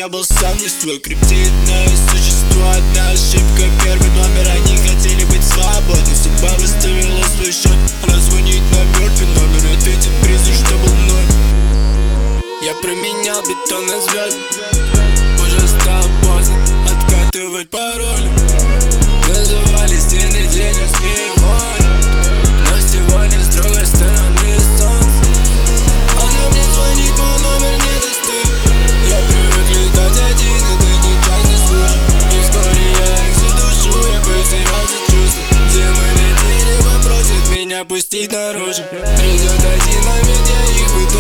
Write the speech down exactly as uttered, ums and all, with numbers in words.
я был сам не свой. Криптидное существо, одна ошибка, первый номер. Они хотели быть свободны, судьба выставила свой счет. Раззвонить на мертвый номер, ответить призу, что был мной. Я променял бетон на звезды, уже стало поздно откатывать пароль. Называли стены денежные войны, но сегодня с другой стороны солнце. Она мне звонит, мой номер не достиг. Я привык летать один, это не частный случай. И вскоре я их задушу, я потерялся чувства. Где мы летели, попросят меня пустить наружу. Придет один момент, я их вытащу.